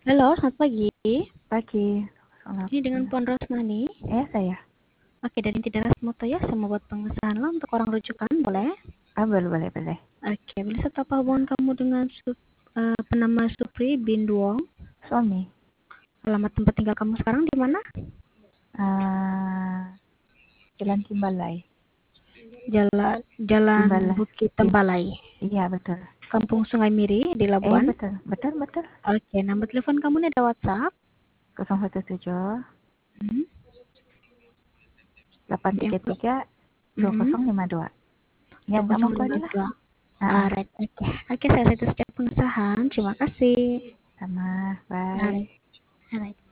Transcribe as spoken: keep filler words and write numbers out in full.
Halo, selamat pagi. Pagi. Selamat Ini dengan pagi. Puan Rosmani. Eh, saya. Oke, dari Tidak Rasmoto ya, saya mau buat pengesahan lo untuk orang rujukan, boleh? Ah, boleh, boleh, boleh. Oke, bisa tahu apa hubungan kamu dengan Sup, eh, penama Supri bin Duong? Suami. Alamat tempat tinggal kamu sekarang di mana? Ah, Jalan Timbalai. Jalan Jalan Timbalai. Bukit Tim. Tempalai, Iya, betul. Kampung Sungai Miri di Eh, Labuan. betul. Betul, betul. Oke, nomor telepon kamu ini ada WhatsApp. nol satu tujuh Hmm. delapan tiga Yang tiga dua hmm, nol lima dua. Yang kamu aku aja lah. dua nol lima dua. Ah, ah. Alright, oke. Oke, saya itu setiap pengesahan. Terima kasih. Sama. Bye. Alright, alright.